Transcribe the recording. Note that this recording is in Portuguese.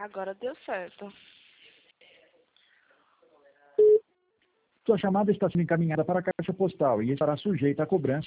Agora deu certo. Sua chamada está sendo encaminhada para a caixa postal e estará sujeita à cobrança